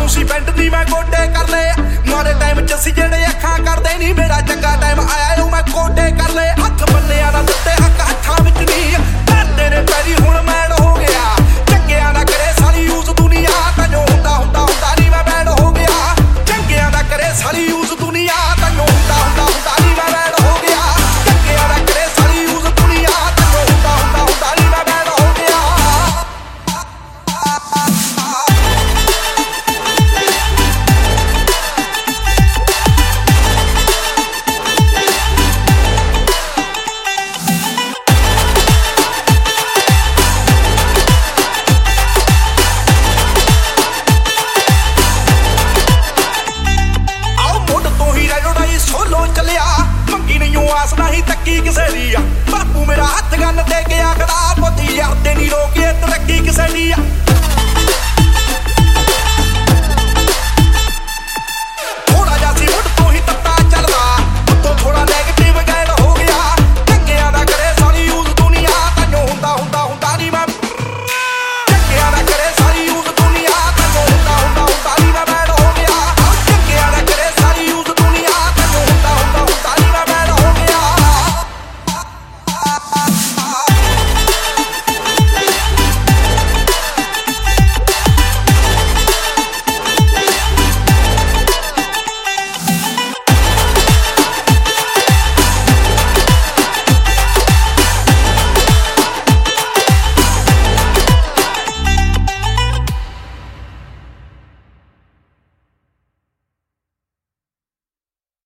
ਨੂੰ ਸੀ ਪੈਂਟ ਦੀ ਮੈਂ ਗੋਡੇ ਕਰ ਲਏ ਮਾੜੇ ਟਾਈਮ ਚ ਅਸੀਂ ਜਿਹੜੇ ਅੱਖਾਂ ਕਰਦੇ ਨਹੀਂ ਮੇਰਾ ਚੰਗਾ ਟਾਈਮ ਆਇਆ ਉਹ ਮੈਂ ਗੋਡੇ ਕਰ